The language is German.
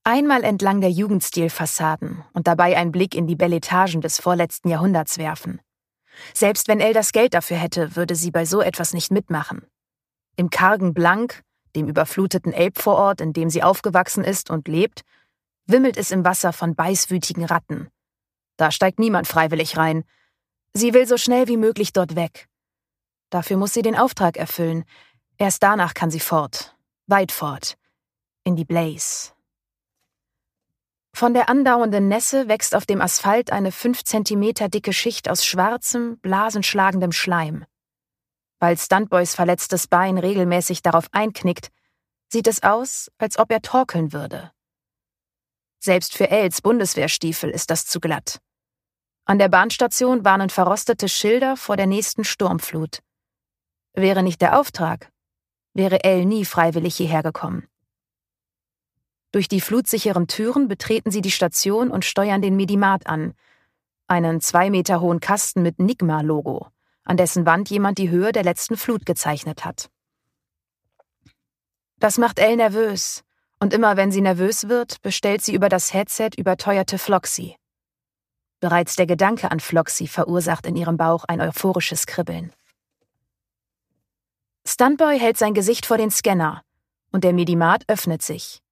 Einmal entlang der Jugendstilfassaden und dabei einen Blick in die Belle Etagen des vorletzten Jahrhunderts werfen. Selbst wenn Elle das Geld dafür hätte, würde sie bei so etwas nicht mitmachen. Im kargen Blanc, dem überfluteten Elbvorort, in dem sie aufgewachsen ist und lebt, wimmelt es im Wasser von beißwütigen Ratten. Da steigt niemand freiwillig rein. Sie will so schnell wie möglich dort weg. Dafür muss sie den Auftrag erfüllen. Erst danach kann sie fort. Weit fort. In die Blaze. Von der andauernden Nässe wächst auf dem Asphalt eine 5 Zentimeter dicke Schicht aus schwarzem, blasenschlagendem Schleim. Weil Stuntboys verletztes Bein regelmäßig darauf einknickt, sieht es aus, als ob er torkeln würde. Selbst für Els Bundeswehrstiefel ist das zu glatt. An der Bahnstation warnen verrostete Schilder vor der nächsten Sturmflut. Wäre nicht der Auftrag, wäre Elle nie freiwillig hierher gekommen. Durch die flutsicheren Türen betreten sie die Station und steuern den Medimat an, einen 2 Meter hohen Kasten mit Nigma-Logo, an dessen Wand jemand die Höhe der letzten Flut gezeichnet hat. Das macht Elle nervös, und immer wenn sie nervös wird, bestellt sie über das Headset überteuerte Floxy. Bereits der Gedanke an Floxy verursacht in ihrem Bauch ein euphorisches Kribbeln. Stuntboy hält sein Gesicht vor den Scanner und der Medimat öffnet sich.